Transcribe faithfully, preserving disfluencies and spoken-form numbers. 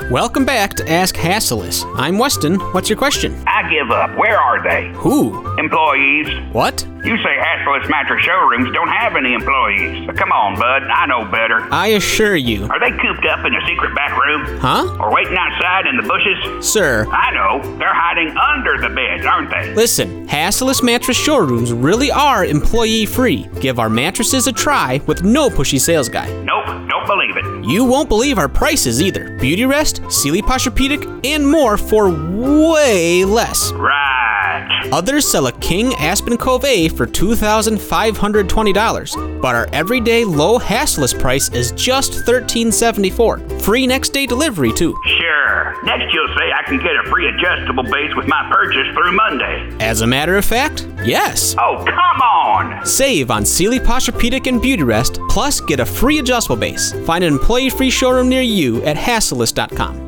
Welcome back to Ask Hassleus. I'm Weston. What's your question? I give up. Where are they? Who? Employees. What? You say Hassleus Mattress Showrooms don't have any employees. But come on, bud. I know better. I assure you. Are they cooped up in a secret back room? Huh? Or waiting outside in the bushes? Sir. I know. They're hiding under the beds, aren't they? Listen, Hassleus Mattress Showrooms really are employee-free. Give our mattresses a try with no pushy sales guy. Nope, don't believe it. You won't believe our prices either. Beautyrest, Sealy Posturepedic, and more for way less. Right. Others sell a King Aspen Cove A for two thousand five hundred twenty dollars, but our everyday low Hassleus price is just thirteen seventy-four. Free next day delivery too. Sure. Next you'll say I can get a free adjustable base with my purchase through Monday. As a matter of fact, yes. Oh, come on! Save on Sealy Posturepedic and Beautyrest, plus get a free adjustable base. Find an employee-free showroom near you at hassleus dot com.